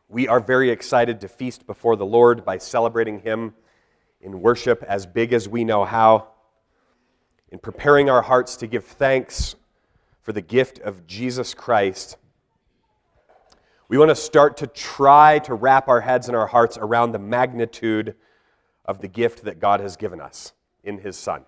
We are very excited to feast before the Lord by celebrating Him in worship as big as we know how, in preparing our hearts to give thanks for the gift of Jesus Christ. We want to start to try to wrap our heads and our hearts around the magnitude of the gift that God has given us in His Son.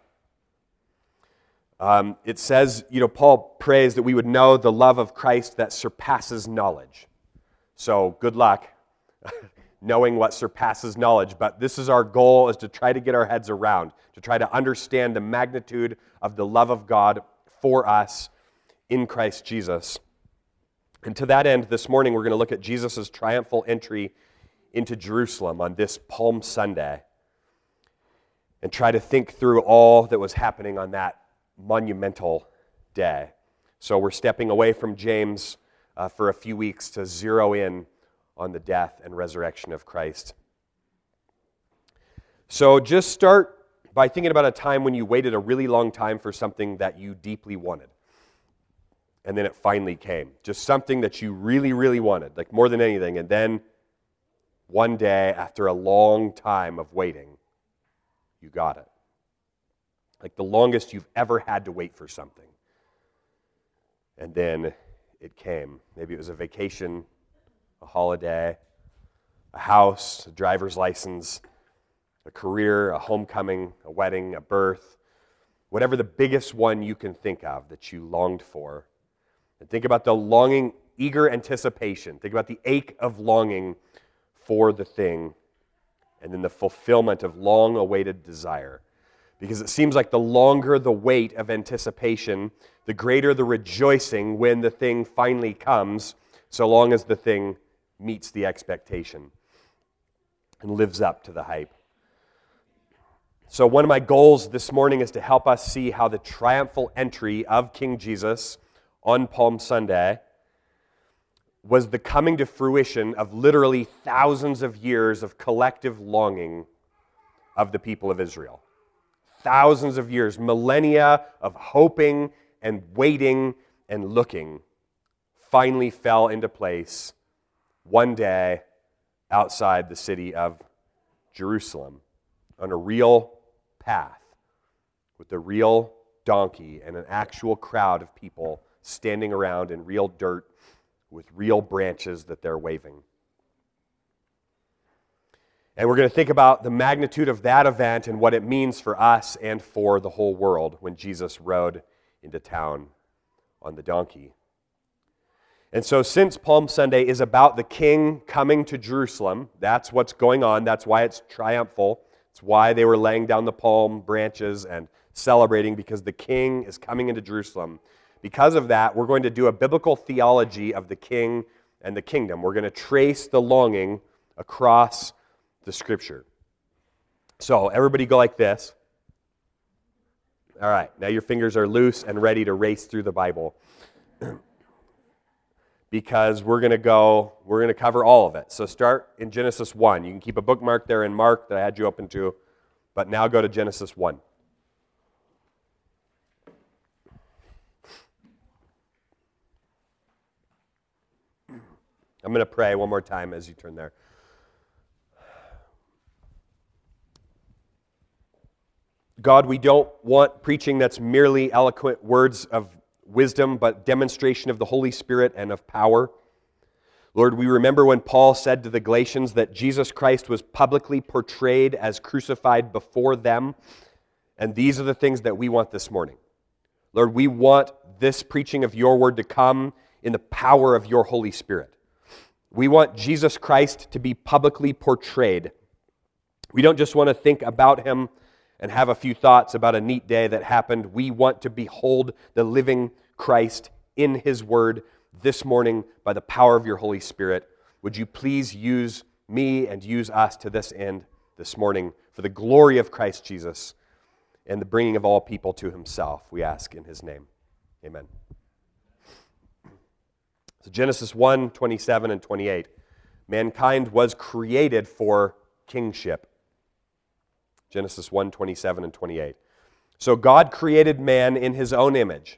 It says, Paul prays that we would know the love of Christ that surpasses knowledge. So good luck knowing what surpasses knowledge, but this is our goal, is to try to get our heads around, to try to understand the magnitude of the love of God for us in Christ Jesus. And to that end, this morning we're going to look at Jesus' triumphal entry into Jerusalem on this Palm Sunday and try to think through all that was happening on that monumental day. So we're stepping away from James for a few weeks to zero in on the death and resurrection of Christ. So just start by thinking about a time when you waited a really long time for something that you deeply wanted. And then it finally came. Just something that you really, really wanted, like more than anything. And then one day, after a long time of waiting, you got it. Like the longest you've ever had to wait for something. And then it came. Maybe it was a vacation, a holiday, a house, a driver's license, a career, a homecoming, a wedding, a birth, whatever the biggest one you can think of that you longed for. And think about the longing, eager anticipation. Think about the ache of longing for the thing, and then the fulfillment of long-awaited desire. Because it seems like the longer the wait of anticipation, the greater the rejoicing when the thing finally comes, so long as the thing meets the expectation and lives up to the hype. So one of my goals this morning is to help us see how the triumphal entry of King Jesus on Palm Sunday was the coming to fruition of literally thousands of years of collective longing of the people of Israel. Thousands of years, millennia of hoping and waiting and looking, finally fell into place one day outside the city of Jerusalem on a real path with a real donkey and an actual crowd of people standing around in real dirt with real branches that they're waving. And we're going to think about the magnitude of that event and what it means for us and for the whole world when Jesus rode into town on the donkey. And so since Palm Sunday is about the King coming to Jerusalem, that's what's going on, that's why it's triumphal, it's why they were laying down the palm branches and celebrating, because the King is coming into Jerusalem. Because of that, we're going to do a biblical theology of the King and the kingdom. We're going to trace the longing across the Scripture. So everybody go like this. All right, now your fingers are loose and ready to race through the Bible. Because we're going to cover all of it. So start in Genesis 1. You can keep a bookmark there in Mark that I had you open to, but now go to Genesis 1. I'm going to pray one more time as you turn there. God, we don't want preaching that's merely eloquent words of wisdom, but demonstration of the Holy Spirit and of power. Lord, we remember when Paul said to the Galatians that Jesus Christ was publicly portrayed as crucified before them, and these are the things that we want this morning. Lord, we want this preaching of your word to come in the power of your Holy Spirit. We want Jesus Christ to be publicly portrayed. We don't just want to think about him and have a few thoughts about a neat day that happened. We want to behold the living Christ in his word this morning by the power of your Holy Spirit. Would you please use me and use us to this end this morning for the glory of Christ Jesus and the bringing of all people to himself, we ask in his name. Amen. So Genesis 1, 27 and 28. Mankind was created for kingship. Genesis 1, 27 and 28. So God created man in his own image.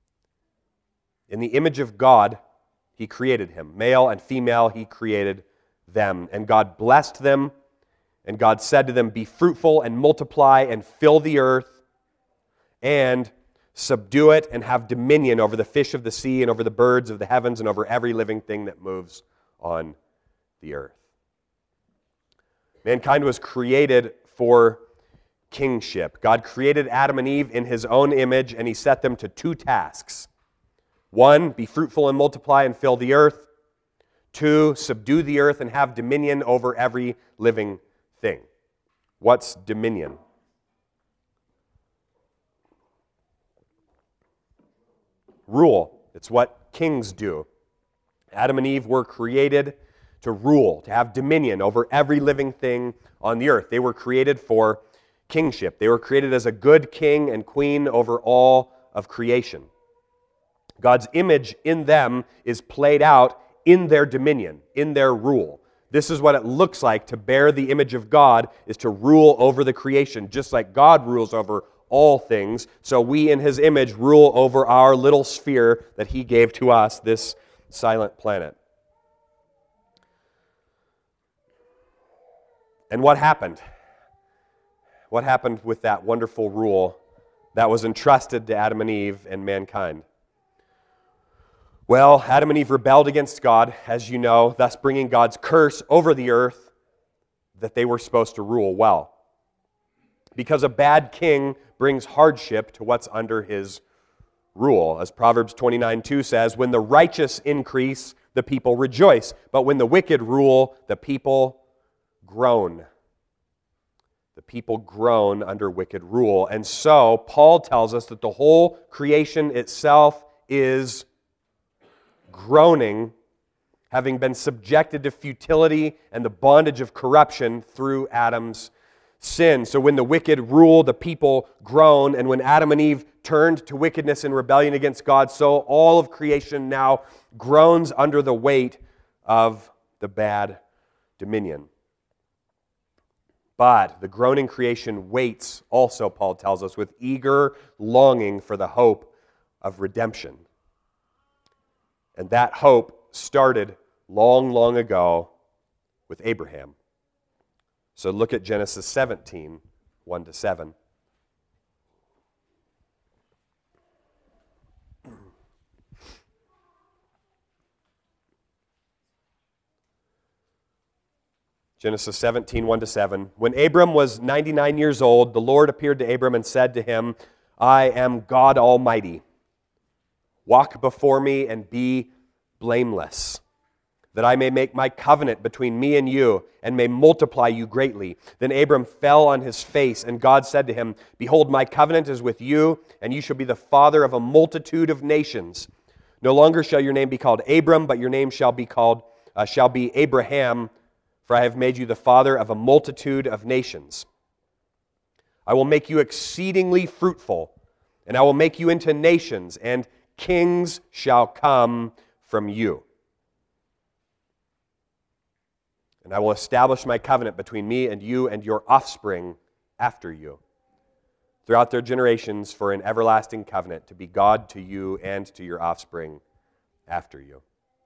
In the image of God, he created him. Male and female, he created them. And God blessed them, and God said to them, "Be fruitful and multiply and fill the earth and subdue it and have dominion over the fish of the sea and over the birds of the heavens and over every living thing that moves on the earth." Mankind was created for kingship. God created Adam and Eve in his own image, and he set them to two tasks. One, be fruitful and multiply and fill the earth. Two, subdue the earth and have dominion over every living thing. What's dominion? Rule. It's what kings do. Adam and Eve were created to rule, to have dominion over every living thing on the earth. They were created for kingship. They were created as a good king and queen over all of creation. God's image in them is played out in their dominion, in their rule. This is what it looks like to bear the image of God, is to rule over the creation, just like God rules over all things. So we in his image rule over our little sphere that he gave to us, this silent planet. And what happened? What happened with that wonderful rule that was entrusted to Adam and Eve and mankind? Well, Adam and Eve rebelled against God, as you know, thus bringing God's curse over the earth that they were supposed to rule well. Because a bad king brings hardship to what's under his rule. As Proverbs 29:2 says, "When the righteous increase, the people rejoice, but when the wicked rule, the people groan." The people groan under wicked rule. And so, Paul tells us that the whole creation itself is groaning, having been subjected to futility and the bondage of corruption through Adam's sin. So when the wicked rule, the people groan, and when Adam and Eve turned to wickedness and rebellion against God, so all of creation now groans under the weight of the bad dominion. But the groaning creation waits also, Paul tells us, with eager longing for the hope of redemption. And that hope started long, long ago with Abraham. So look at Genesis 17, 1-7. Genesis 17, 1-7. When Abram was 99 years old, the Lord appeared to Abram and said to him, "I am God Almighty. Walk before me and be blameless, that I may make my covenant between me and you, and may multiply you greatly." Then Abram fell on his face, and God said to him, "Behold, my covenant is with you, and you shall be the father of a multitude of nations. No longer shall your name be called Abram, but your name shall be Abraham, for I have made you the father of a multitude of nations. I will make you exceedingly fruitful, and I will make you into nations, and kings shall come from you. And I will establish my covenant between me and you and your offspring after you, throughout their generations, for an everlasting covenant, to be God to you and to your offspring after you."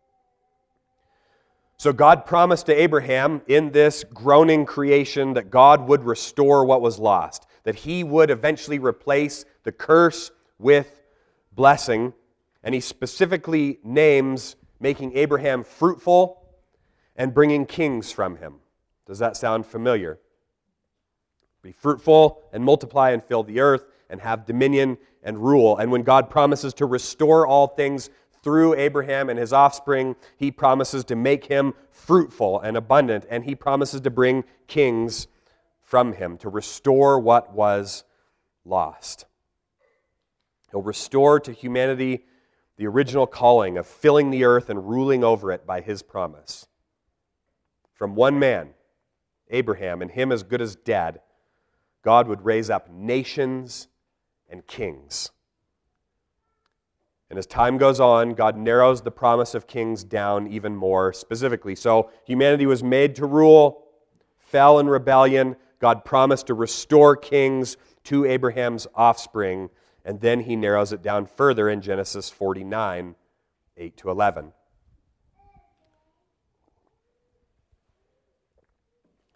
So God promised to Abraham in this groaning creation that God would restore what was lost, that he would eventually replace the curse with blessing. And he specifically names making Abraham fruitful and bringing kings from him. Does that sound familiar? Be fruitful and multiply and fill the earth and have dominion and rule. And when God promises to restore all things through Abraham and his offspring, he promises to make him fruitful and abundant, and he promises to bring kings from him, to restore what was lost. He'll restore to humanity the original calling of filling the earth and ruling over it by his promise. From one man, Abraham, and him as good as dead, God would raise up nations and kings. And as time goes on, God narrows the promise of kings down even more specifically. So humanity was made to rule, fell in rebellion. God promised to restore kings to Abraham's offspring. And then he narrows it down further in Genesis 49, 8-11.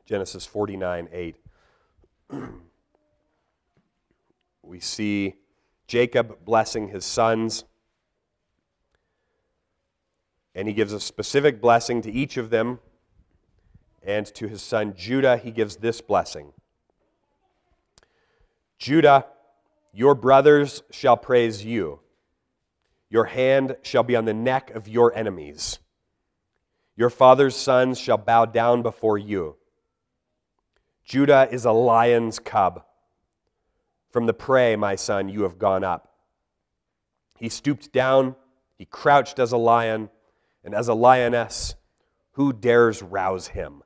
Genesis 49:8. We see Jacob blessing his sons, and he gives a specific blessing to each of them, and to his son Judah he gives this blessing. Judah, your brothers shall praise you. Your hand shall be on the neck of your enemies. Your father's sons shall bow down before you. Judah is a lion's cub. From the prey, my son, you have gone up. He stooped down, he crouched as a lion, and as a lioness, who dares rouse him?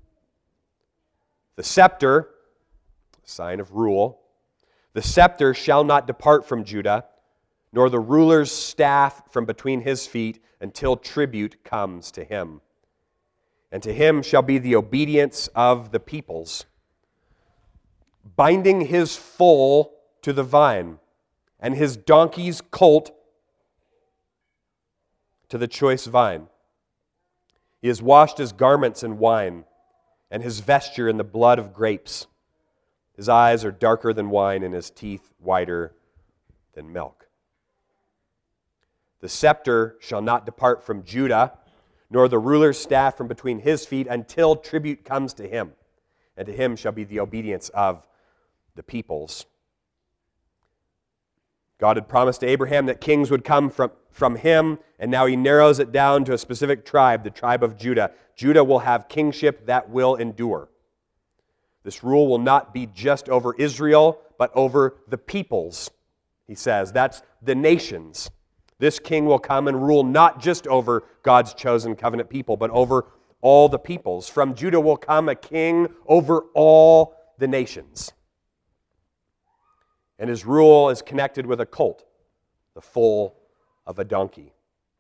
The scepter, sign of rule, the scepter shall not depart from Judah, nor the ruler's staff from between his feet, until tribute comes to him. And to him shall be the obedience of the peoples, binding his foal to the vine, and his donkey's colt to the choice vine. He has washed his garments in wine, and his vesture in the blood of grapes. His eyes are darker than wine, and his teeth whiter than milk. The scepter shall not depart from Judah, nor the ruler's staff from between his feet, until tribute comes to him. And to him shall be the obedience of the peoples. God had promised to Abraham that kings would come from him, and now he narrows it down to a specific tribe, the tribe of Judah. Judah will have kingship that will endure. This rule will not be just over Israel, but over the peoples, he says. That's the nations. This king will come and rule not just over God's chosen covenant people, but over all the peoples. From Judah will come a king over all the nations. And his rule is connected with a colt, the foal of a donkey.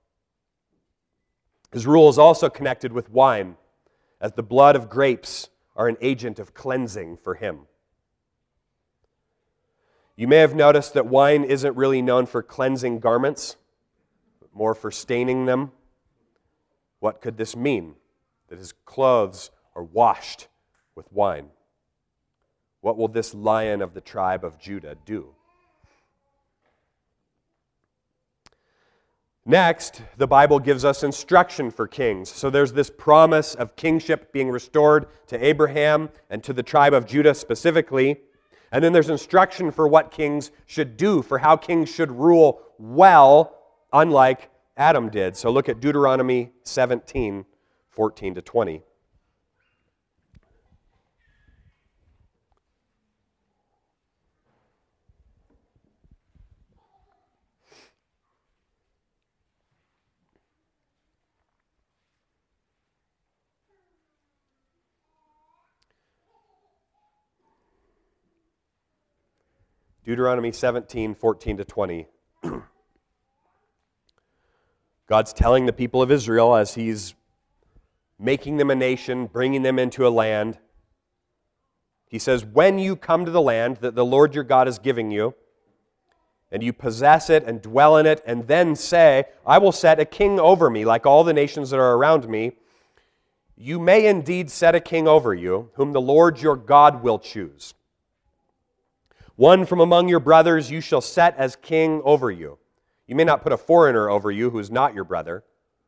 His rule is also connected with wine, as the blood of grapes are an agent of cleansing for him. You may have noticed that wine isn't really known for cleansing garments, but more for staining them. What could this mean? That his clothes are washed with wine. What will this lion of the tribe of Judah do? Next, the Bible gives us instruction for kings. So there's this promise of kingship being restored to Abraham and to the tribe of Judah specifically. And then there's instruction for what kings should do, for how kings should rule well, unlike Adam did. So look at Deuteronomy 17, 14 to 20. Deuteronomy 17, 14 to 20. God's telling the people of Israel as he's making them a nation, bringing them into a land. He says, when you come to the land that the Lord your God is giving you, and you possess it and dwell in it, and then say, I will set a king over me like all the nations that are around me, you may indeed set a king over you, whom the Lord your God will choose. One from among your brothers you shall set as king over you. You may not put a foreigner over you who is not your brother.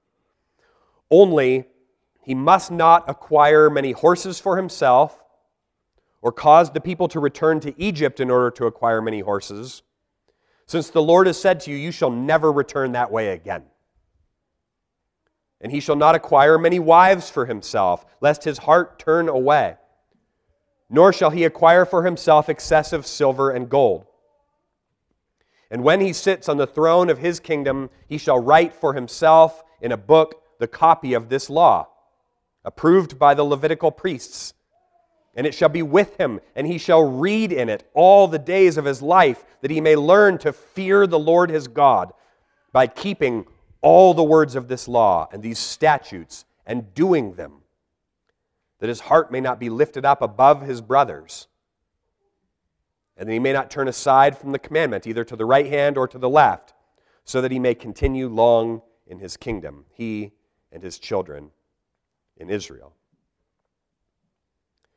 Only he must not acquire many horses for himself, or cause the people to return to Egypt in order to acquire many horses, since the Lord has said to you, you shall never return that way again. And he shall not acquire many wives for himself, lest his heart turn away. Nor shall he acquire for himself excessive silver and gold. And when he sits on the throne of his kingdom, he shall write for himself in a book the copy of this law, approved by the Levitical priests. And it shall be with him, and he shall read in it all the days of his life, that he may learn to fear the Lord his God by keeping all the words of this law and these statutes and doing them, that his heart may not be lifted up above his brothers, and that he may not turn aside from the commandment, either to the right hand or to the left, so that he may continue long in his kingdom, he and his children in Israel.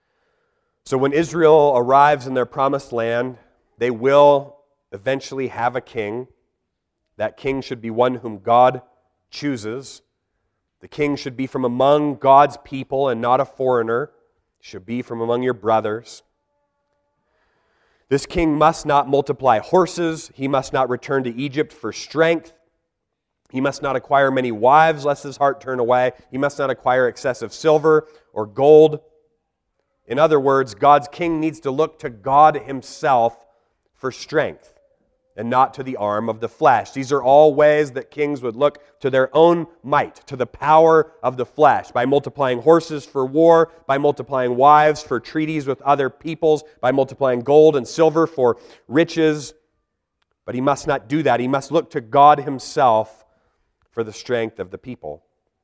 So when Israel arrives in their promised land, they will eventually have a king. That king should be one whom God chooses. The king should be from among God's people and not a foreigner. Should be from among your brothers. This king must not multiply horses. He must not return to Egypt for strength. He must not acquire many wives, lest his heart turn away. He must not acquire excessive silver or gold. In other words, God's king needs to look to God himself for strength and not to the arm of the flesh. These are all ways that kings would look to their own might, to the power of the flesh, by multiplying horses for war, by multiplying wives for treaties with other peoples, by multiplying gold and silver for riches. But he must not do that. He must look to God himself for the strength of the people.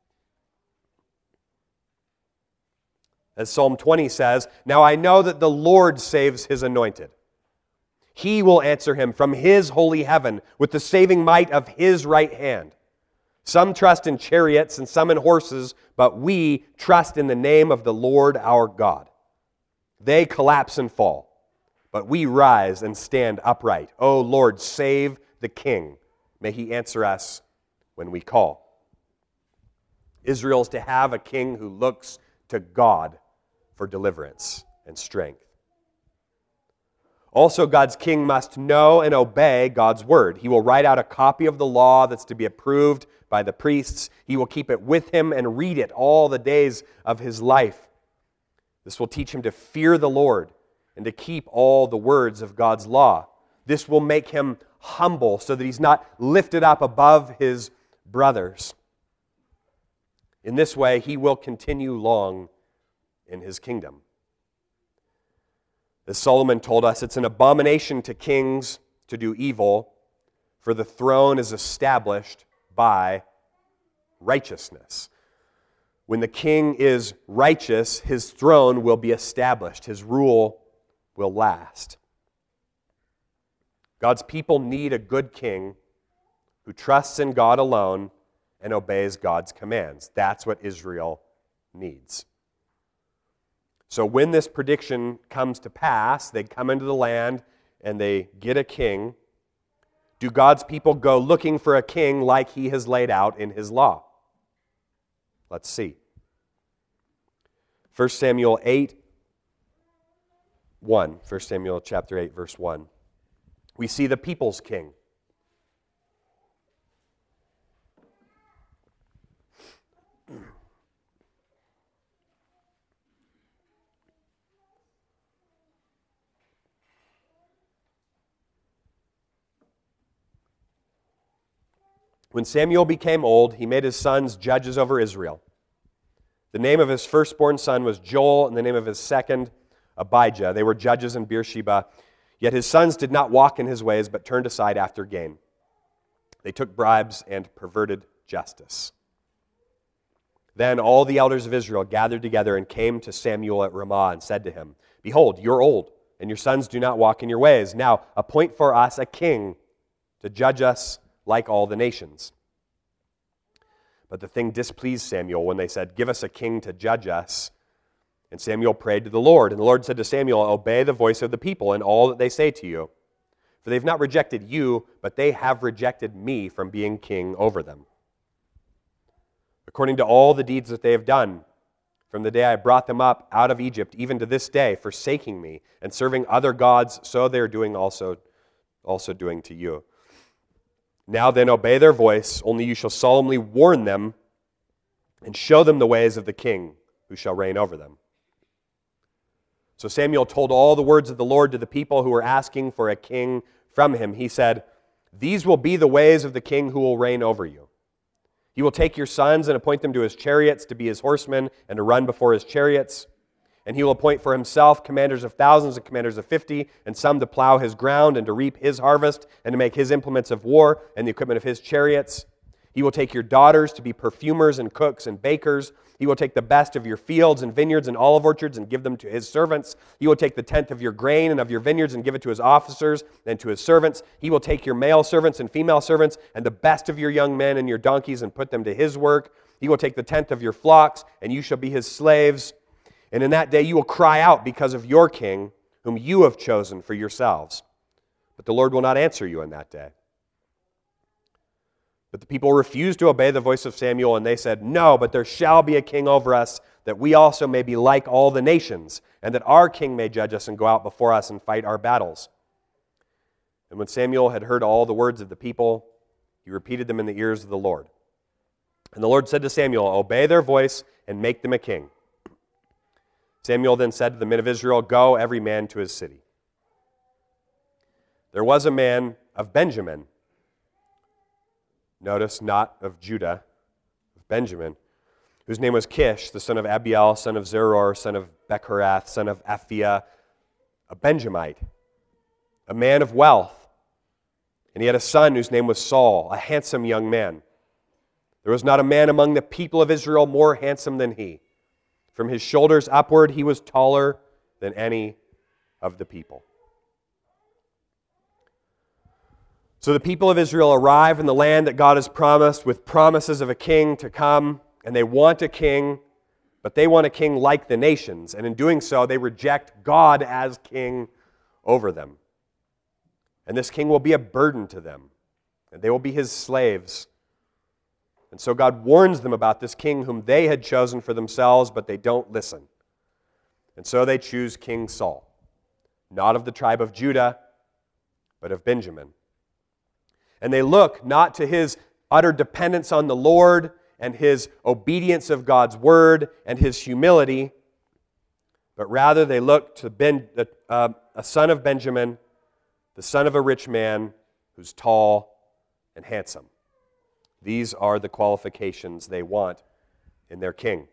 As Psalm 20 says, "Now I know that the Lord saves his anointed. He will answer him from his holy heaven with the saving might of his right hand. Some trust in chariots and some in horses, but we trust in the name of the Lord our God. They collapse and fall, but we rise and stand upright. O Lord, save the king. May he answer us when we call." Israel is to have a king who looks to God for deliverance and strength. Also, God's king must know and obey God's word. He will write out a copy of the law that's to be approved by the priests. He will keep it with him and read it all the days of his life. This will teach him to fear the Lord and to keep all the words of God's law. This will make him humble so that he's not lifted up above his brothers. In this way, he will continue long in his kingdom. As Solomon told us, it's an abomination to kings to do evil, for the throne is established by righteousness. When the king is righteous, his throne will be established. His rule will last. God's people need a good king who trusts in God alone and obeys God's commands. That's what Israel needs. So when this prediction comes to pass, they come into the land and they get a king. Do God's people go looking for a king like he has laid out in his law? Let's see. 1 Samuel 8:1. 1 Samuel chapter 8, verse 1. We see the people's king. When Samuel became old, he made his sons judges over Israel. The name of his firstborn son was Joel, and the name of his second, Abijah. They were judges in Beersheba. Yet his sons did not walk in his ways, but turned aside after gain. They took bribes and perverted justice. Then all the elders of Israel gathered together and came to Samuel at Ramah and said to him, "Behold, you're old, and your sons do not walk in your ways. Now appoint for us a king to judge us like all the nations." But the thing displeased Samuel when they said, "Give us a king to judge us." And Samuel prayed to the Lord. And the Lord said to Samuel, "Obey the voice of the people in all that they say to you. For they've not rejected you, but they have rejected me from being king over them. According to all the deeds that they have done, from the day I brought them up out of Egypt, even to this day, forsaking me and serving other gods, so they are doing also doing to you. Now then, obey their voice, only you shall solemnly warn them and show them the ways of the king who shall reign over them." So Samuel told all the words of the Lord to the people who were asking for a king from him. He said, "These will be the ways of the king who will reign over you. He will take your sons and appoint them to his chariots, to be his horsemen, and to run before his chariots. And he will appoint for himself commanders of thousands and commanders of 50, and some to plow his ground and to reap his harvest, and to make his implements of war and the equipment of his chariots. He will take your daughters to be perfumers and cooks and bakers. He will take the best of your fields and vineyards and olive orchards and give them to his servants. He will take the tenth of your grain and of your vineyards and give it to his officers and to his servants. He will take your male servants and female servants and the best of your young men and your donkeys and put them to his work. He will take the tenth of your flocks, and you shall be his slaves. And in that day you will cry out because of your king, whom you have chosen for yourselves. But the Lord will not answer you in that day." But the people refused to obey the voice of Samuel, and they said, "No, but there shall be a king over us, that we also may be like all the nations, and that our king may judge us and go out before us and fight our battles." And when Samuel had heard all the words of the people, he repeated them in the ears of the Lord. And the Lord said to Samuel, "Obey their voice and make them a king." Samuel then said to the men of Israel, "Go, every man to his city." There was a man of Benjamin, notice not of Judah, of Benjamin, whose name was Kish, the son of Abiel, son of Zeror, son of Bechorath, son of Aphiah, a Benjamite, a man of wealth. And he had a son whose name was Saul, a handsome young man. There was not a man among the people of Israel more handsome than he. From his shoulders upward, he was taller than any of the people. So the people of Israel arrive in the land that God has promised with promises of a king to come, and they want a king, but they want a king like the nations. And in doing so, they reject God as king over them. And this king will be a burden to them, and they will be his slaves. And so God warns them about this king whom they had chosen for themselves, but they don't listen. And so they choose King Saul, not of the tribe of Judah, but of Benjamin. And they look not to his utter dependence on the Lord and his obedience of God's word and his humility, but rather they look to a son of Benjamin, the son of a rich man who's tall and handsome. These are the qualifications they want in their king.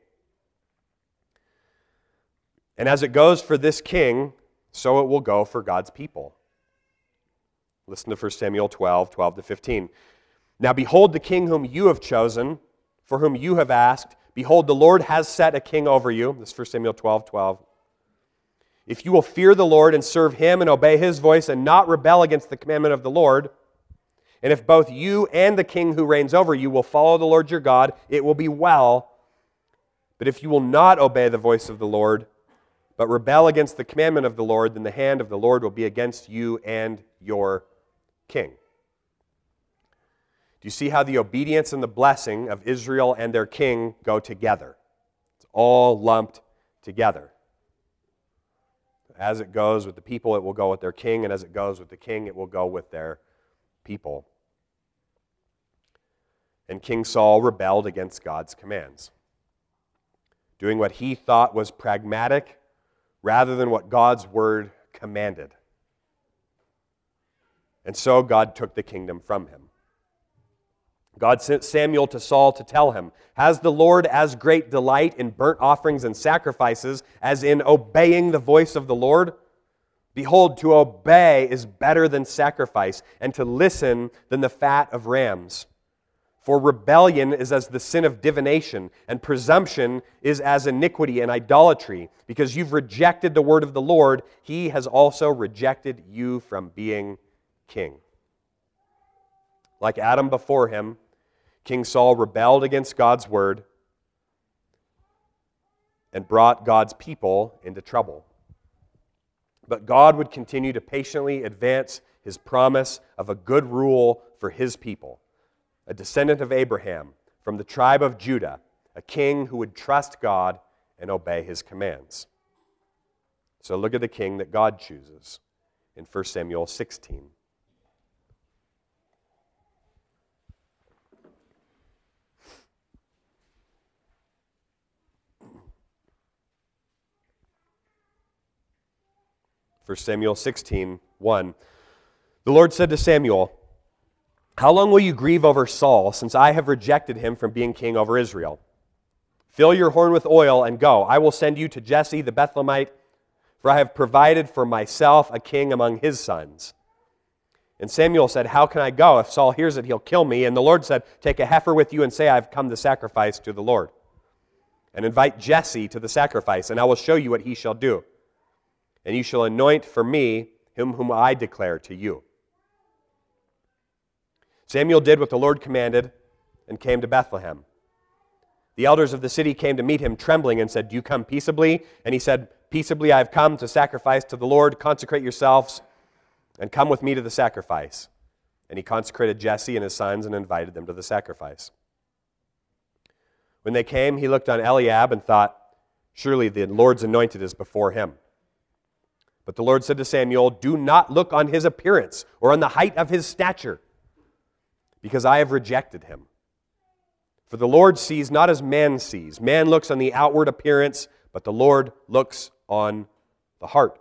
And as it goes for this king, so it will go for God's people. Listen to 1 Samuel 12:12-15. "Now behold the king whom you have chosen, for whom you have asked. Behold, the Lord has set a king over you." This is 1 Samuel 12:12. "If you will fear the Lord and serve him and obey his voice and not rebel against the commandment of the Lord, and if both you and the king who reigns over you will follow the Lord your God, it will be well. But if you will not obey the voice of the Lord, but rebel against the commandment of the Lord, then the hand of the Lord will be against you and your king." Do you see how the obedience and the blessing of Israel and their king go together? It's all lumped together. As it goes with the people, it will go with their king, and as it goes with the king, it will go with their people. And King Saul rebelled against God's commands, doing what he thought was pragmatic rather than what God's word commanded. And so God took the kingdom from him. God sent Samuel to Saul to tell him, "Has the Lord as great delight in burnt offerings and sacrifices as in obeying the voice of the Lord? Behold, to obey is better than sacrifice, and to listen than the fat of rams. For rebellion is as the sin of divination, and presumption is as iniquity and idolatry. Because you've rejected the word of the Lord, he has also rejected you from being king." Like Adam before him, King Saul rebelled against God's word and brought God's people into trouble. But God would continue to patiently advance his promise of a good rule for his people, a descendant of Abraham from the tribe of Judah, a king who would trust God and obey his commands. So look at the king that God chooses in 1 Samuel 16. First Samuel 16:1. "The Lord said to Samuel, how long will you grieve over Saul, since I have rejected him from being king over Israel? Fill your horn with oil and go. I will send you to Jesse the Bethlehemite, for I have provided for myself a king among his sons." And Samuel said, "How can I go? If Saul hears it, he'll kill me." And the Lord said, "Take a heifer with you and say, I've come to sacrifice to the Lord. And invite Jesse to the sacrifice, and I will show you what he shall do. And you shall anoint for me him whom I declare to you." Samuel did what the Lord commanded and came to Bethlehem. The elders of the city came to meet him trembling and said, "Do you come peaceably?" And he said, "Peaceably I have come to sacrifice to the Lord. Consecrate yourselves and come with me to the sacrifice." And he consecrated Jesse and his sons and invited them to the sacrifice. When they came, he looked on Eliab and thought, "Surely the Lord's anointed is before him." But the Lord said to Samuel, "Do not look on his appearance or on the height of his stature, because I have rejected him. For the Lord sees not as man sees. Man looks on the outward appearance, but the Lord looks on the heart."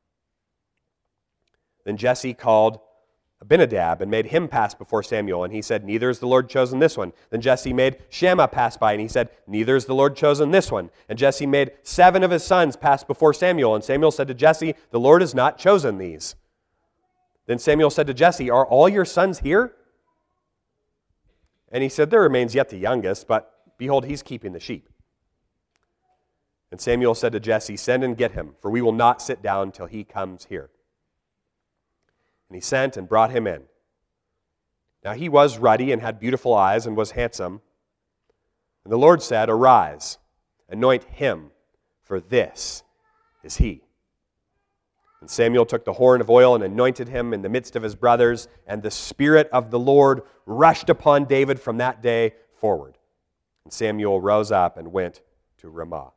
Then Jesse called Abinadab and made him pass before Samuel, and he said, "Neither is the Lord chosen this one." Then Jesse made Shammah pass by, and he said, "Neither is the Lord chosen this one." And Jesse made 7 of his sons pass before Samuel, and Samuel said to Jesse, "The Lord has not chosen these." Then Samuel said to Jesse, "Are all your sons here?" And he said, "There remains yet the youngest, but behold, he's keeping the sheep." And Samuel said to Jesse, "Send and get him, for we will not sit down till he comes here." And he sent and brought him in. Now he was ruddy and had beautiful eyes and was handsome. And the Lord said, "Arise, anoint him, for this is he." And Samuel took the horn of oil and anointed him in the midst of his brothers, and the Spirit of the Lord rushed upon David from that day forward. And Samuel rose up and went to Ramah.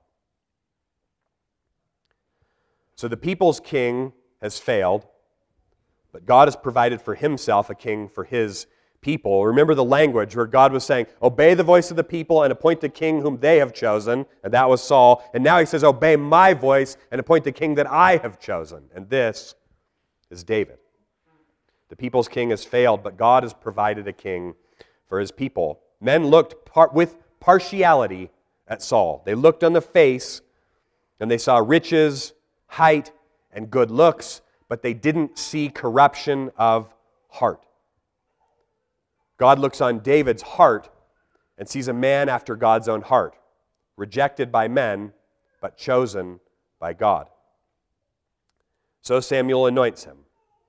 So the people's king has failed, but God has provided for himself a king for his people. Remember the language where God was saying, "Obey the voice of the people and appoint the king whom they have chosen," and that was Saul. And now he says, "Obey my voice and appoint the king that I have chosen," and this is David. The people's king has failed, but God has provided a king for his people. Men looked with partiality at Saul. They looked on the face, and they saw riches, height, and good looks, but they didn't see corruption of heart. God looks on David's heart and sees a man after God's own heart, rejected by men, but chosen by God. So Samuel anoints him,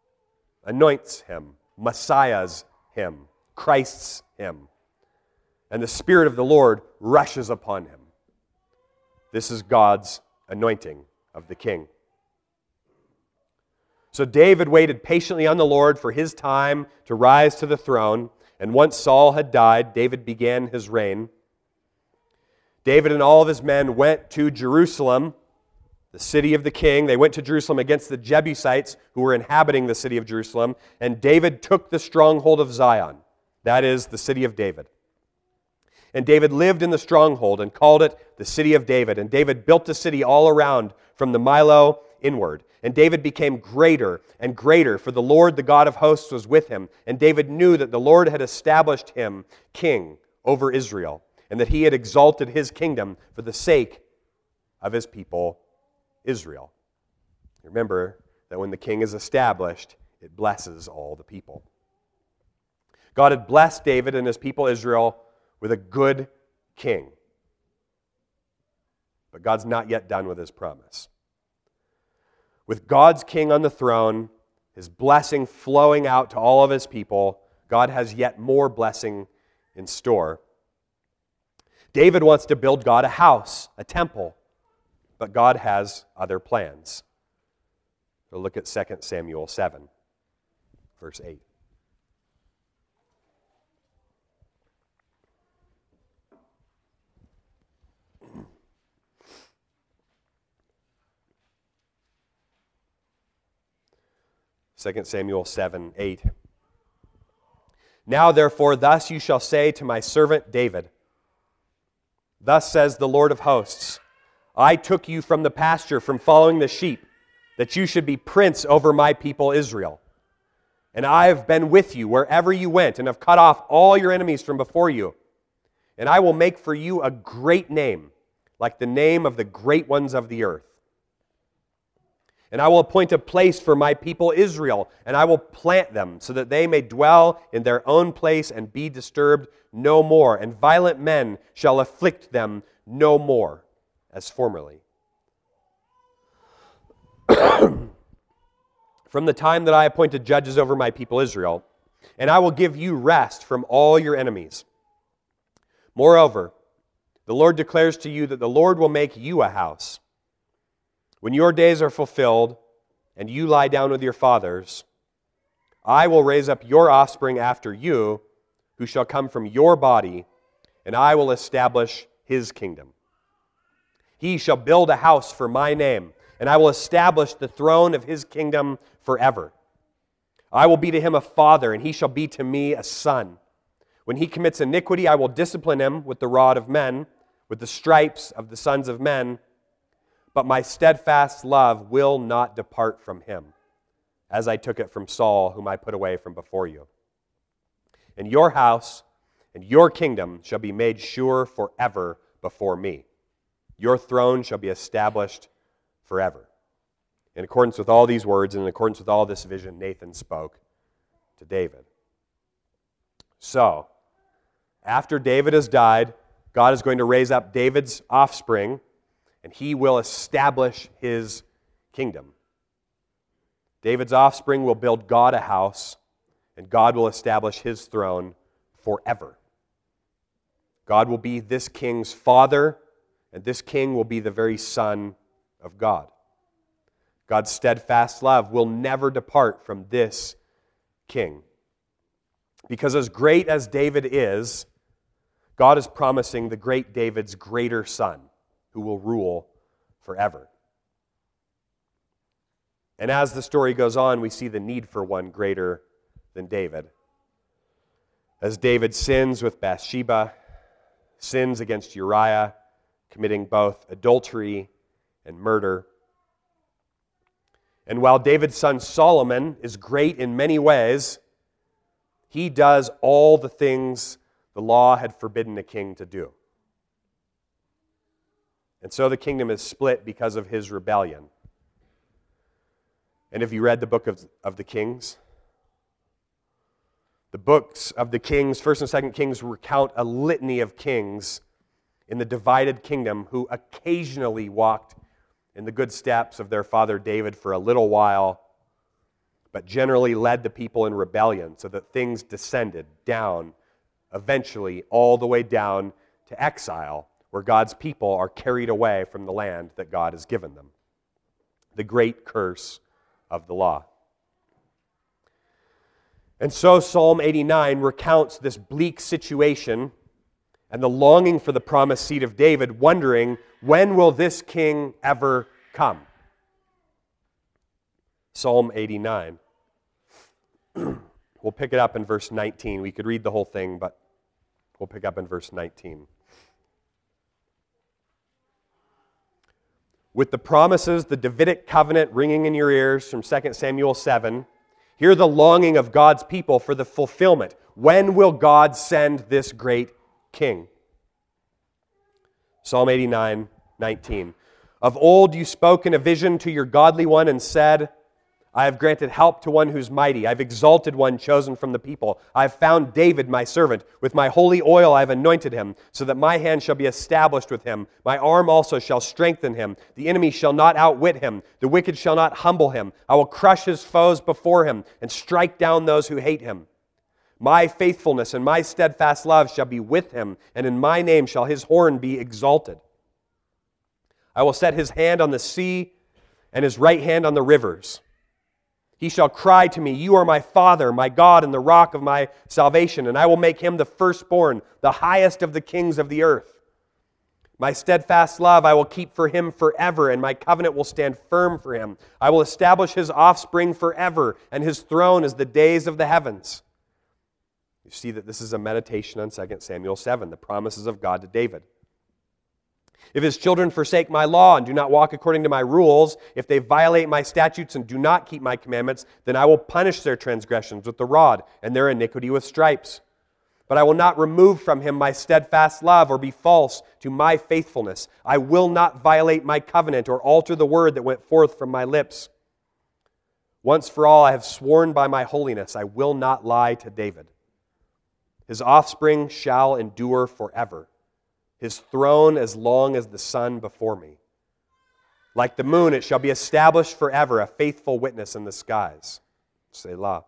Messiahs him, Christ's him, and the Spirit of the Lord rushes upon him. This is God's anointing of the king. So David waited patiently on the Lord for his time to rise to the throne. And once Saul had died, David began his reign. David and all of his men went to Jerusalem, the city of the king. They went to Jerusalem against the Jebusites who were inhabiting the city of Jerusalem. And David took the stronghold of Zion, that is, the city of David. And David lived in the stronghold and called it the city of David. And David built the city all around from the Millo inward. And David became greater and greater, for the Lord, the God of hosts, was with him. And David knew that the Lord had established him king over Israel, and that he had exalted his kingdom for the sake of his people, Israel. Remember that when the king is established, it blesses all the people. God had blessed David and his people, Israel, with a good king. But God's not yet done with his promise. With God's king on the throne, his blessing flowing out to all of his people, God has yet more blessing in store. David wants to build God a house, a temple, but God has other plans. We'll look at 2 Samuel 7, verse 8. Second Samuel 7, 8. "Now therefore thus you shall say to my servant David, Thus says the Lord of hosts, I took you from the pasture, from following the sheep, that you should be prince over my people Israel. And I have been with you wherever you went, and have cut off all your enemies from before you. And I will make for you a great name, like the name of the great ones of the earth. And I will appoint a place for my people Israel, and I will plant them, so that they may dwell in their own place and be disturbed no more. And violent men shall afflict them no more, as formerly. From the time that I appointed judges over my people Israel, and I will give you rest from all your enemies. Moreover, The Lord declares to you that the Lord will make you a house. When your days are fulfilled and you lie down with your fathers, I will raise up your offspring after you, who shall come from your body, and I will establish his kingdom. He shall build a house for my name, and I will establish the throne of his kingdom forever. I will be to him a father, and he shall be to me a son. When he commits iniquity, I will discipline him with the rod of men, with the stripes of the sons of men. But my steadfast love will not depart from him, as I took it from Saul, whom I put away from before you. And your house and your kingdom shall be made sure forever before me. Your throne shall be established forever. In accordance with all these words and in accordance with all this vision, Nathan spoke to David. So, after David has died, God is going to raise up David's offspring, and he will establish his kingdom. David's offspring will build God a house, and God will establish his throne forever. God will be this king's father, and this king will be the very Son of God. God's steadfast love will never depart from this king. Because as great as David is, God is promising the great David's greater son, who will rule forever. And as the story goes on, we see the need for one greater than David. As David sins with Bathsheba, sins against Uriah, committing both adultery and murder. And while David's son Solomon is great in many ways, he does all the things the law had forbidden a king to do. And so the kingdom is split because of his rebellion. And have you read the book of the Kings? The books of the Kings, 1st and 2nd Kings, recount a litany of kings in the divided kingdom who occasionally walked in the good steps of their father David for a little while, but generally led the people in rebellion so that things descended down, eventually all the way down to exile, where God's people are carried away from the land that God has given them. The great curse of the law. And so Psalm 89 recounts this bleak situation and the longing for the promised seed of David, wondering, when will this king ever come? Psalm 89. We'll pick it up in verse 19. We could read the whole thing, but we'll pick up in verse 19. With the promises, the Davidic covenant ringing in your ears from 2 Samuel 7, hear the longing of God's people for the fulfillment. When will God send this great king? Psalm 89, 19. Of old you spoke in a vision to your godly one and said, I have granted help to one who's mighty. I've exalted one chosen from the people. I have found David my servant. With my holy oil I have anointed him, so that my hand shall be established with him. My arm also shall strengthen him. The enemy shall not outwit him. The wicked shall not humble him. I will crush his foes before him and strike down those who hate him. My faithfulness and my steadfast love shall be with him, and in my name shall his horn be exalted. I will set his hand on the sea and his right hand on the rivers. He shall cry to me, you are my Father, my God, and the rock of my salvation, and I will make him the firstborn, the highest of the kings of the earth. My steadfast love I will keep for him forever, and my covenant will stand firm for him. I will establish his offspring forever, and his throne is the days of the heavens. You see that this is a meditation on 2 Samuel 7, the promises of God to David. If his children forsake my law and do not walk according to my rules, if they violate my statutes and do not keep my commandments, then I will punish their transgressions with the rod and their iniquity with stripes. But I will not remove from him my steadfast love or be false to my faithfulness. I will not violate my covenant or alter the word that went forth from my lips. Once for all I have sworn by my holiness, I will not lie to David. His offspring shall endure forever. His throne as long as the sun before me. Like the moon, it shall be established forever, a faithful witness in the skies. Selah.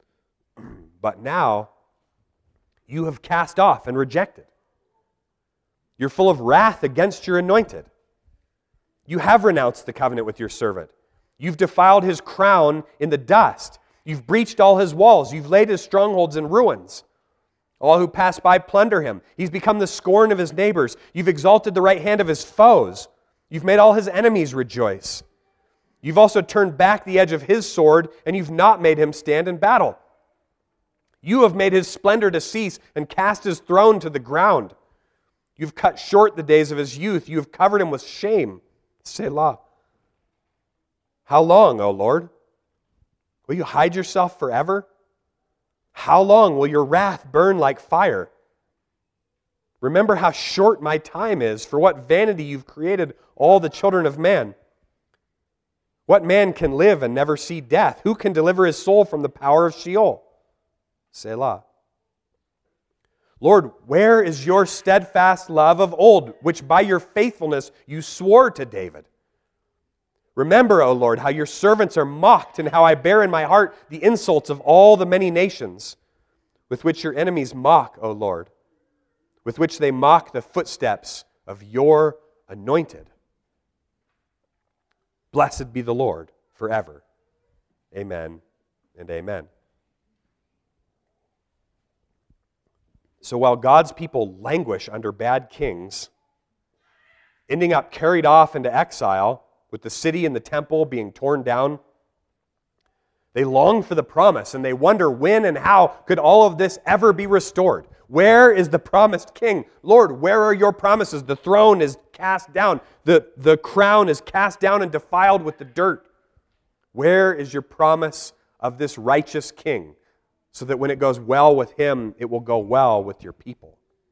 But now you have cast off and rejected. You're full of wrath against your anointed. You have renounced the covenant with your servant. You've defiled his crown in the dust. You've breached all his walls. You've laid his strongholds in ruins. All who pass by plunder him. He's become the scorn of his neighbors. You've exalted the right hand of his foes. You've made all his enemies rejoice. You've also turned back the edge of his sword, and you've not made him stand in battle. You have made his splendor to cease and cast his throne to the ground. You've cut short the days of his youth. You have covered him with shame. Selah. How long, O Lord? Will you hide yourself forever? How long will your wrath burn like fire? Remember how short my time is, for what vanity you've created all the children of man. What man can live and never see death? Who can deliver his soul from the power of Sheol? Selah. Lord, where is your steadfast love of old, which by your faithfulness you swore to David? Remember, O Lord, how your servants are mocked and how I bear in my heart the insults of all the many nations with which your enemies mock, O Lord, with which they mock the footsteps of your anointed. Blessed be the Lord forever. Amen and amen. So while God's people languish under bad kings, ending up carried off into exile, with the city and the temple being torn down, they long for the promise and they wonder when and how could all of this ever be restored. Where is the promised king? Lord, where are your promises? The throne is cast down. The crown is cast down and defiled with the dirt. Where is your promise of this righteous king, so that when it goes well with him, it will go well with your people?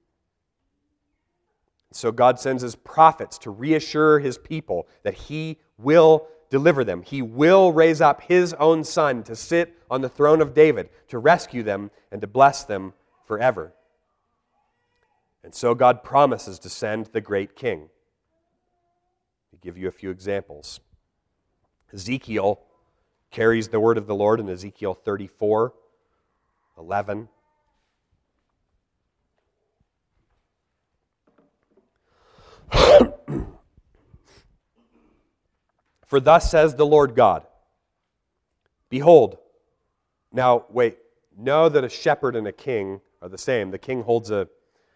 So God sends his prophets to reassure his people that he will deliver them. He will raise up his own son to sit on the throne of David, to rescue them and to bless them forever. And so God promises to send the great king. I'll give you a few examples. Ezekiel carries the word of the Lord in Ezekiel 34:11. For thus says the Lord God, behold, now wait, know that a shepherd and a king are the same. The king holds a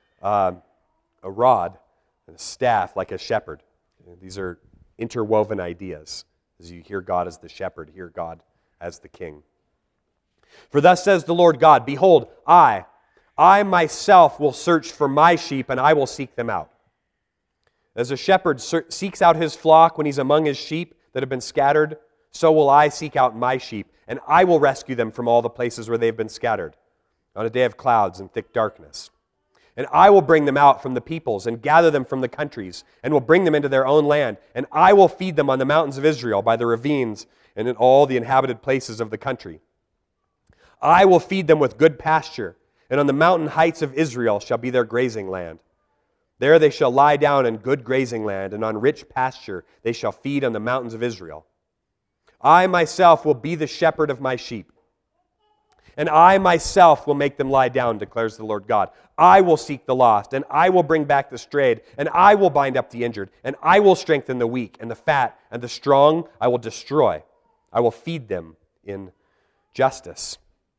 rod and a staff like a shepherd. These are interwoven ideas. As you hear God as the shepherd, hear God as the king. For thus says the Lord God, behold, I myself will search for my sheep, and I will seek them out. As a shepherd seeks out his flock when he's among his sheep that have been scattered, so will I seek out my sheep, and I will rescue them from all the places where they've been scattered, on a day of clouds and thick darkness. And I will bring them out from the peoples and gather them from the countries, and will bring them into their own land, and I will feed them on the mountains of Israel, by the ravines, and in all the inhabited places of the country. I will feed them with good pasture, and on the mountain heights of Israel shall be their grazing land. There they shall lie down in good grazing land, and on rich pasture they shall feed on the mountains of Israel. I myself will be the shepherd of my sheep, and I myself will make them lie down, declares the Lord God. I will seek the lost, and I will bring back the strayed, and I will bind up the injured, and I will strengthen the weak, and the fat, and the strong I will destroy. I will feed them in justice.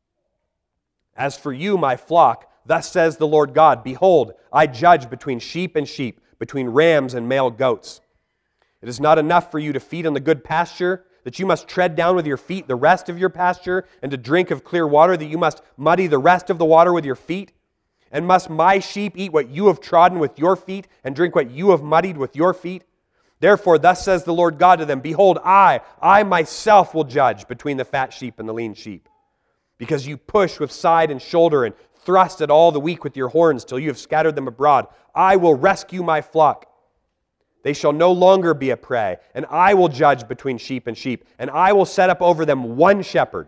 As for you, my flock, thus says the Lord God, behold, I judge between sheep and sheep, between rams and male goats. It is not enough for you to feed on the good pasture, that you must tread down with your feet the rest of your pasture, and to drink of clear water, that you must muddy the rest of the water with your feet? And must my sheep eat what you have trodden with your feet, and drink what you have muddied with your feet? Therefore, thus says the Lord God to them, behold, I myself will judge between the fat sheep and the lean sheep. Because you push with side and shoulder, and thrust at all the weak with your horns till you have scattered them abroad, I will rescue my flock. They shall no longer be a prey, and I will judge between sheep and sheep, and I will set up over them one shepherd,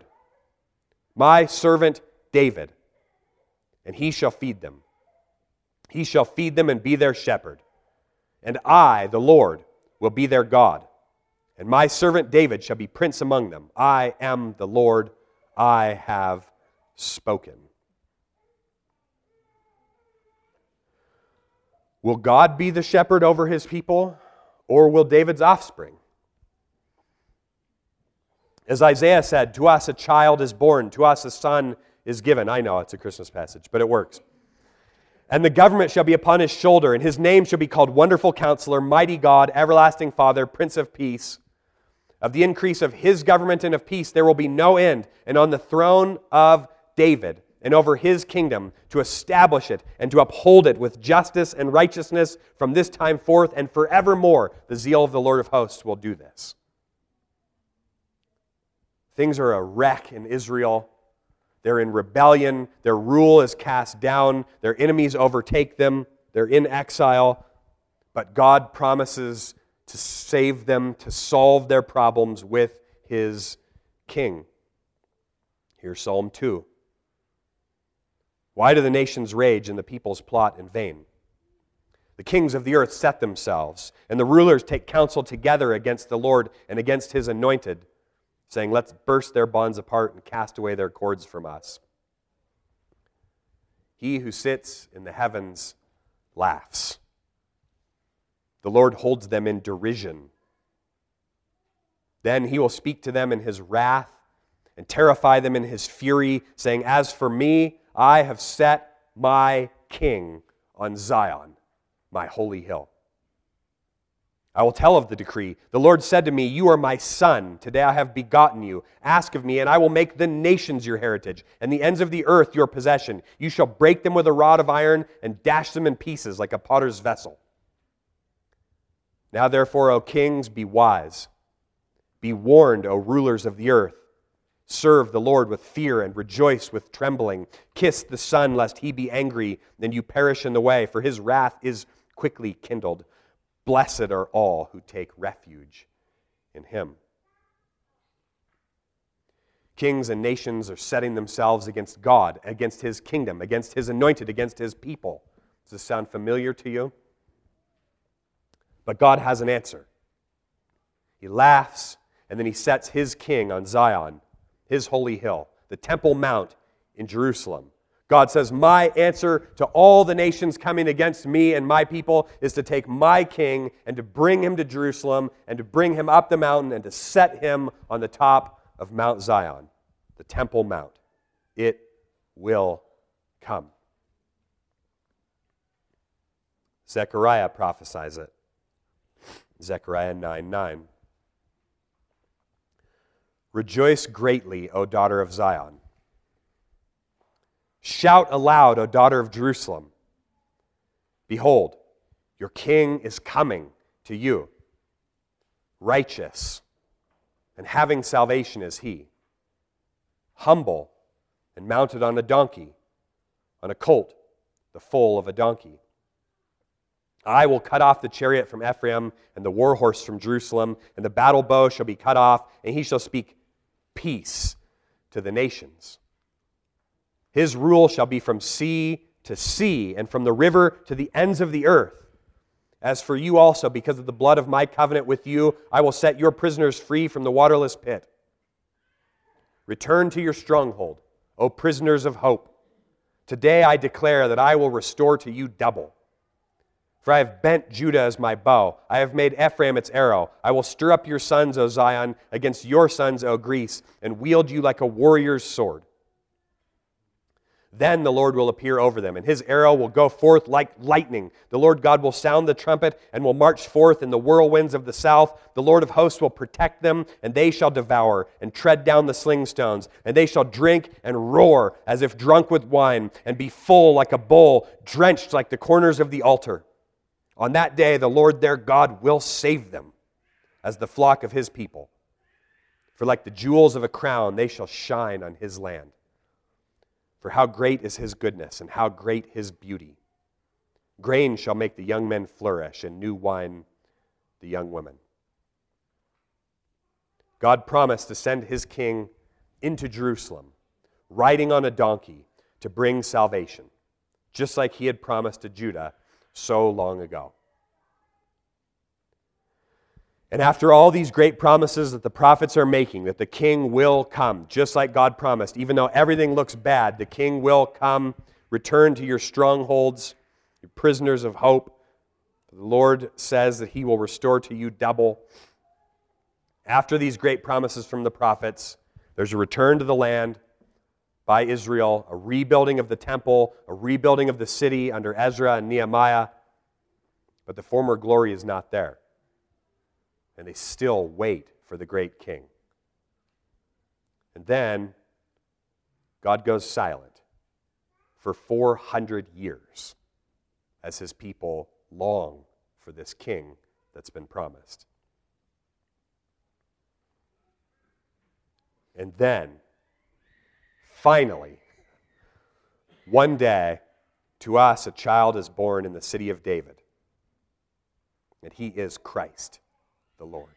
my servant David, and he shall feed them. He shall feed them and be their shepherd. And I, the Lord, will be their God, and my servant David shall be prince among them. I am the Lord, I have spoken. Will God be the shepherd over his people, or will David's offspring? As Isaiah said, to us a child is born, to us a son is given. I know it's a Christmas passage, but it works. And the government shall be upon his shoulder, and his name shall be called Wonderful Counselor, Mighty God, Everlasting Father, Prince of Peace. Of the increase of his government and of peace there will be no end, and on the throne of David and over his kingdom, to establish it and to uphold it with justice and righteousness from this time forth and forevermore. The zeal of the Lord of hosts will do this. Things are a wreck in Israel. They're in rebellion. Their rule is cast down. Their enemies overtake them. They're in exile. But God promises to save them, to solve their problems with his king. Here's Psalm 2. Why do the nations rage and the peoples plot in vain? The kings of the earth set themselves, and the rulers take counsel together against the Lord and against his anointed, saying, let's burst their bonds apart and cast away their cords from us. He who sits in the heavens laughs. The Lord holds them in derision. Then he will speak to them in his wrath and terrify them in his fury, saying, as for me, I have set my king on Zion, my holy hill. I will tell of the decree. The Lord said to me, you are my son. Today I have begotten you. Ask of me, and I will make the nations your heritage, and the ends of the earth your possession. You shall break them with a rod of iron and dash them in pieces like a potter's vessel. Now therefore, O kings, be wise. Be warned, O rulers of the earth. Serve the Lord with fear and rejoice with trembling. Kiss the Son, lest he be angry, and you perish in the way, for his wrath is quickly kindled. Blessed are all who take refuge in him. Kings and nations are setting themselves against God, against his kingdom, against his anointed, against his people. Does this sound familiar to you? But God has an answer. He laughs, and then he sets his king on Zion, his holy hill, the Temple Mount in Jerusalem. God says, my answer to all the nations coming against me and my people is to take my king and to bring him to Jerusalem and to bring him up the mountain and to set him on the top of Mount Zion, the Temple Mount. It will come. Zechariah prophesies it. Zechariah 9:9. Rejoice greatly, O daughter of Zion. Shout aloud, O daughter of Jerusalem. Behold, your king is coming to you. Righteous and having salvation is he. Humble and mounted on a donkey, on a colt, the foal of a donkey. I will cut off the chariot from Ephraim and the war horse from Jerusalem, and the battle bow shall be cut off, and he shall speak peace to the nations. His rule shall be from sea to sea, and from the river to the ends of the earth. As for you also, because of the blood of my covenant with you, I will set your prisoners free from the waterless pit. Return to your stronghold, O prisoners of hope. Today I declare that I will restore to you double. For I have bent Judah as my bow. I have made Ephraim its arrow. I will stir up your sons, O Zion, against your sons, O Greece, and wield you like a warrior's sword. Then the Lord will appear over them, and his arrow will go forth like lightning. The Lord God will sound the trumpet and will march forth in the whirlwinds of the south. The Lord of hosts will protect them, and they shall devour and tread down the sling stones. And they shall drink and roar as if drunk with wine, and be full like a bowl, drenched like the corners of the altar. On that day the Lord their God will save them as the flock of his people. For like the jewels of a crown they shall shine on his land. For how great is his goodness, and how great his beauty. Grain shall make the young men flourish, and new wine the young women. God promised to send his king into Jerusalem, riding on a donkey, to bring salvation, just like he had promised to Judah so long ago. And after all these great promises that the prophets are making, that the king will come, just like God promised, even though everything looks bad, the king will come. Return to your strongholds, your prisoners of hope. The Lord says that he will restore to you double. After these great promises from the prophets, there's a return to the land by Israel, a rebuilding of the temple, a rebuilding of the city under Ezra and Nehemiah. But the former glory is not there. And they still wait for the great king. And then God goes silent for 400 years as his people long for this king that's been promised. And then, finally, one day, to us a child is born in the city of David. And he is Christ, the Lord.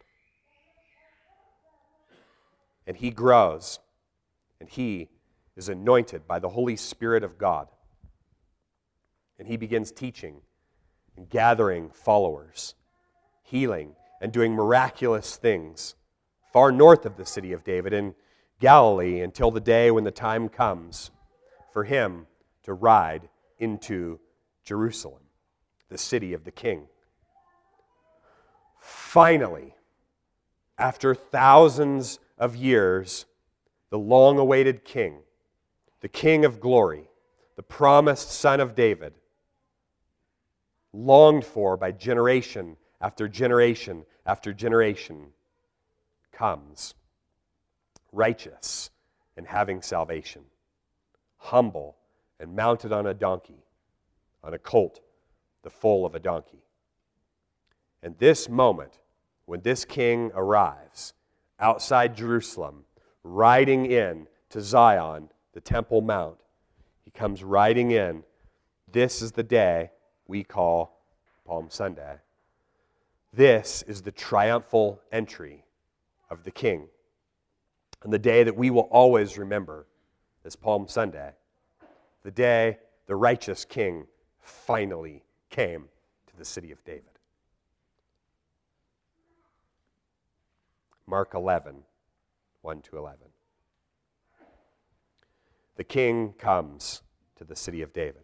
And he grows, and he is anointed by the Holy Spirit of God. And he begins teaching and gathering followers, healing and doing miraculous things far north of the city of David in Galilee until the day when the time comes for him to ride into Jerusalem, the city of the King. Finally, after thousands of years, the long-awaited King, the King of glory, the promised Son of David, longed for by generation after generation after generation, comes, righteous and having salvation, humble and mounted on a donkey, on a colt, the foal of a donkey. And this moment, when this king arrives outside Jerusalem, riding in to Zion, the Temple Mount, he comes riding in. This is the day we call Palm Sunday. This is the triumphal entry of the King. And the day that we will always remember is Palm Sunday, the day the righteous King finally came to the city of David. Mark 11, 1-11. The King comes to the city of David.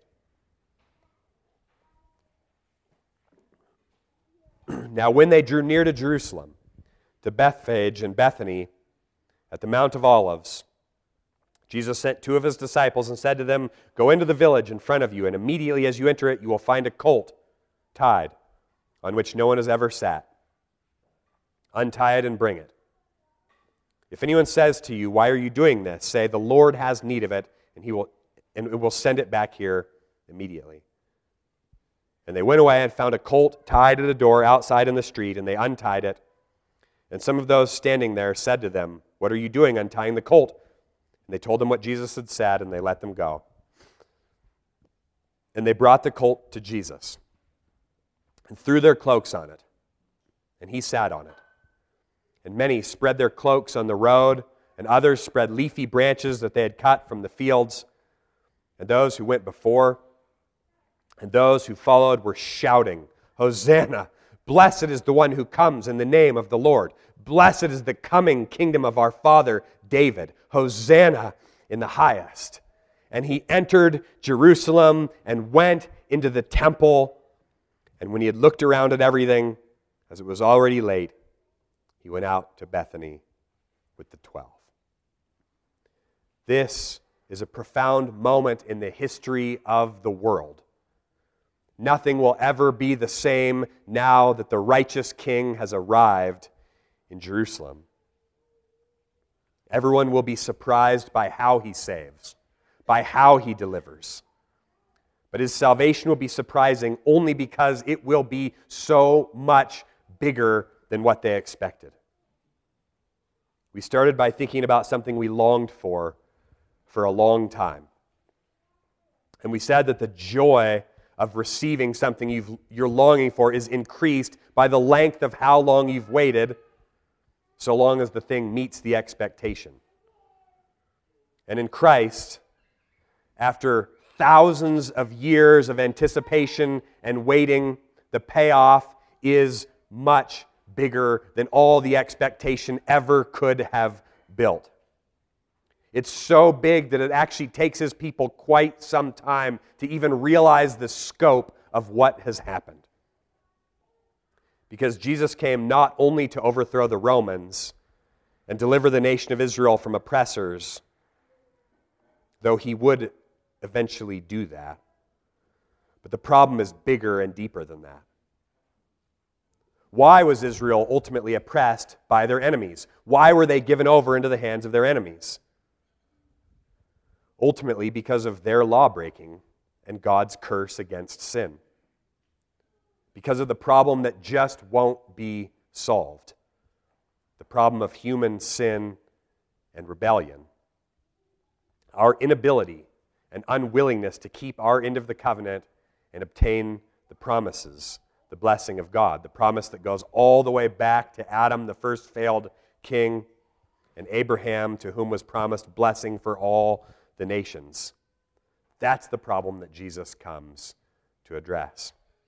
Now when they drew near to Jerusalem, to Bethphage and Bethany, at the Mount of Olives, Jesus sent two of his disciples and said to them, "Go into the village in front of you, and immediately as you enter it, you will find a colt tied, on which no one has ever sat. Untie it and bring it. If anyone says to you, 'Why are you doing this?' say, 'The Lord has need of it, and it will send it back here immediately.' And they went away and found a colt tied at a door outside in the street, and they untied it. And some of those standing there said to them, 'What are you doing untying the colt?' And they told them what Jesus had said, and they let them go. And they brought the colt to Jesus and threw their cloaks on it, and he sat on it. And many spread their cloaks on the road, and others spread leafy branches that they had cut from the fields. And those who went before and those who followed were shouting, 'Hosanna! Blessed is the one who comes in the name of the Lord. Blessed is the coming kingdom of our father David. Hosanna in the highest.' And he entered Jerusalem and went into the temple. And when he had looked around at everything, as it was already late, he went out to Bethany with the 12. This is a profound moment in the history of the world. Nothing will ever be the same now that the righteous King has arrived in Jerusalem. Everyone will be surprised by how he saves, by how he delivers. But his salvation will be surprising only because it will be so much bigger than what they expected. We started by thinking about something we longed for a long time. And we said that the joy of receiving something you're longing for is increased by the length of how long you've waited, so long as the thing meets the expectation. And in Christ, after thousands of years of anticipation and waiting, the payoff is much bigger than all the expectation ever could have built. It's so big that it actually takes his people quite some time to even realize the scope of what has happened. Because Jesus came not only to overthrow the Romans and deliver the nation of Israel from oppressors, though he would eventually do that, but the problem is bigger and deeper than that. Why was Israel ultimately oppressed by their enemies? Why were they given over into the hands of their enemies? Ultimately, because of their law-breaking and God's curse against sin. Because of the problem that just won't be solved. The problem of human sin and rebellion. Our inability and unwillingness to keep our end of the covenant and obtain the promises, the blessing of God, the promise that goes all the way back to Adam, the first failed king, and Abraham, to whom was promised blessing for all the nations. That's the problem that Jesus comes to address.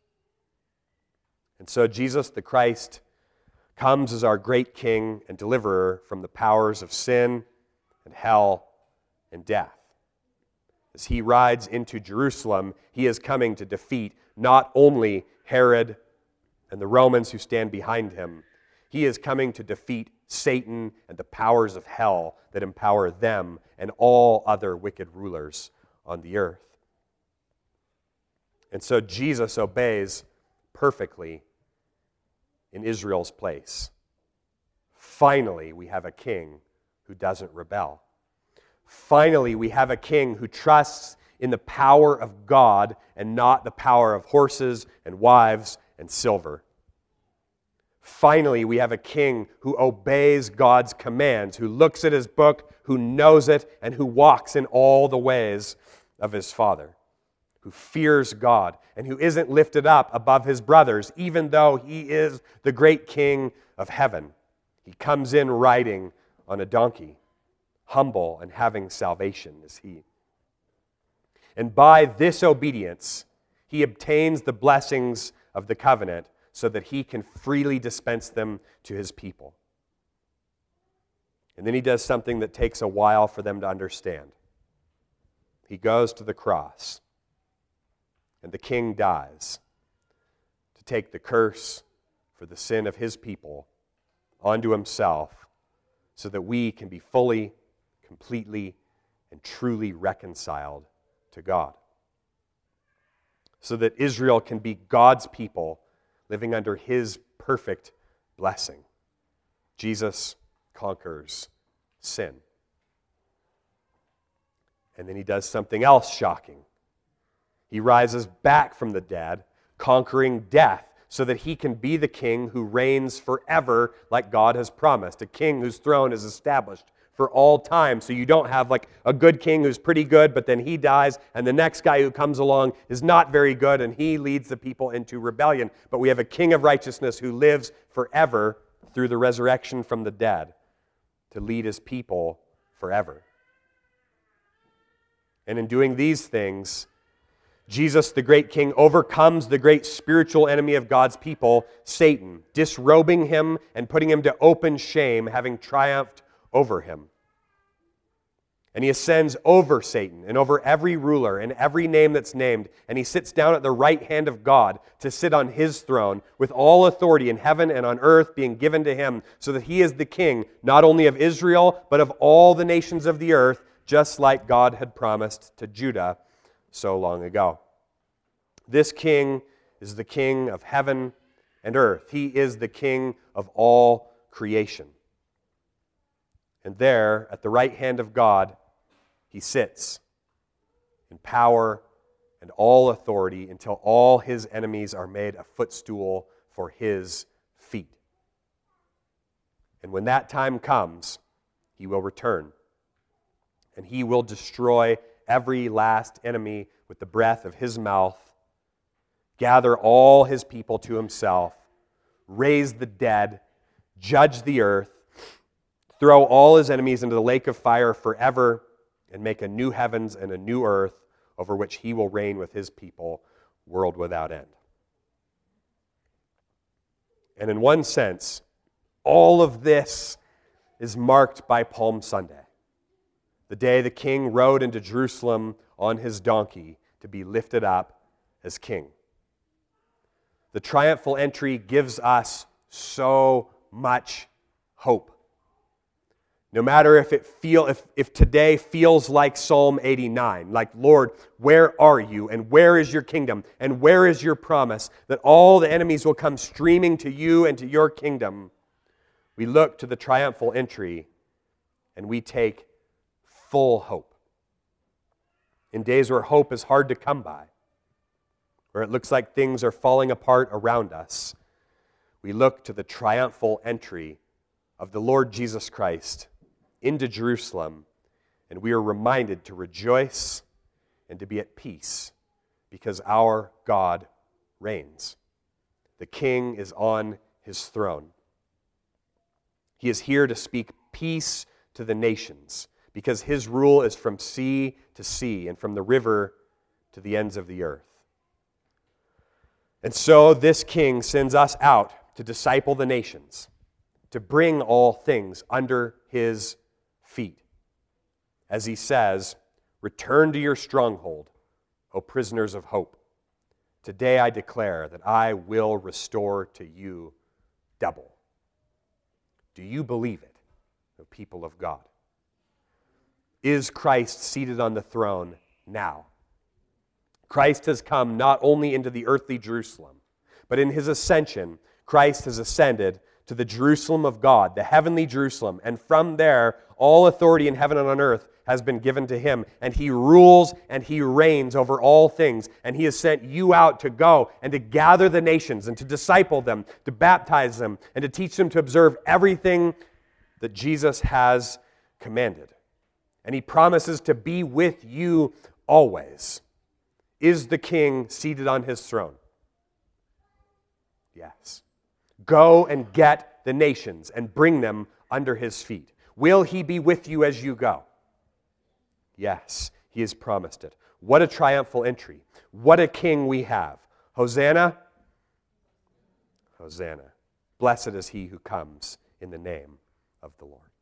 And so Jesus the Christ comes as our great King and deliverer from the powers of sin and hell and death. As he rides into Jerusalem, he is coming to defeat not only Herod and the Romans who stand behind him, he is coming to defeat Satan and the powers of hell that empower them and all other wicked rulers on the earth. And so Jesus obeys perfectly in Israel's place. Finally, we have a king who doesn't rebel. Finally, we have a king who trusts in the power of God and not the power of horses and wives and silver. Finally, we have a king who obeys God's commands, who looks at his book, who knows it, and who walks in all the ways of his Father, who fears God, and who isn't lifted up above his brothers, even though he is the great King of heaven. He comes in riding on a donkey, humble and having salvation is he. And by this obedience, he obtains the blessings of the covenant so that he can freely dispense them to his people. And then he does something that takes a while for them to understand. He goes to the cross, and the king dies to take the curse for the sin of his people onto himself so that we can be fully, completely, and truly reconciled to God. So that Israel can be God's people living under his perfect blessing. Jesus conquers sin. And then he does something else shocking. He rises back from the dead, conquering death, so that he can be the king who reigns forever like God has promised, a king whose throne is established for all time. So you don't have like a good king who's pretty good, but then he dies, and the next guy who comes along is not very good, and he leads the people into rebellion. But we have a king of righteousness who lives forever through the resurrection from the dead to lead his people forever. And in doing these things, Jesus, the great king, overcomes the great spiritual enemy of God's people, Satan, disrobing him and putting him to open shame, having triumphed over him. And he ascends over Satan and over every ruler and every name that's named, and he sits down at the right hand of God to sit on his throne with all authority in heaven and on earth being given to him, so that he is the king not only of Israel but of all the nations of the earth, just like God had promised to Judah so long ago. This king is the king of heaven and earth. He is the king of all creation. And there, at the right hand of God, he sits in power and all authority until all his enemies are made a footstool for his feet. And when that time comes, he will return. And he will destroy every last enemy with the breath of his mouth, gather all his people to himself, raise the dead, judge the earth, throw all his enemies into the lake of fire forever, and make a new heavens and a new earth over which he will reign with his people, world without end. And in one sense, all of this is marked by Palm Sunday, the day the king rode into Jerusalem on his donkey to be lifted up as king. The triumphal entry gives us so much hope. No matter if today feels like Psalm 89, like, Lord, where are you? And where is your kingdom? And where is your promise that all the enemies will come streaming to you and to your kingdom? We look to the triumphal entry and we take full hope. In days where hope is hard to come by, where it looks like things are falling apart around us, we look to the triumphal entry of the Lord Jesus Christ into Jerusalem, and we are reminded to rejoice and to be at peace because our God reigns. The King is on his throne. He is here to speak peace to the nations because his rule is from sea to sea and from the river to the ends of the earth. And so this King sends us out to disciple the nations, to bring all things under his feet. As he says, return to your stronghold, O prisoners of hope. Today I declare that I will restore to you double. Do you believe it, O people of God? Is Christ seated on the throne now? Christ has come not only into the earthly Jerusalem, but in his ascension, Christ has ascended to the Jerusalem of God, the heavenly Jerusalem, and from there, all authority in heaven and on earth has been given to him, and he rules and he reigns over all things, and he has sent you out to go and to gather the nations and to disciple them, to baptize them, and to teach them to observe everything that Jesus has commanded. And he promises to be with you always. Is the King seated on his throne? Yes. Go and get the nations and bring them under his feet. Will he be with you as you go? Yes, he has promised it. What a triumphal entry. What a King we have. Hosanna. Hosanna. Blessed is he who comes in the name of the Lord.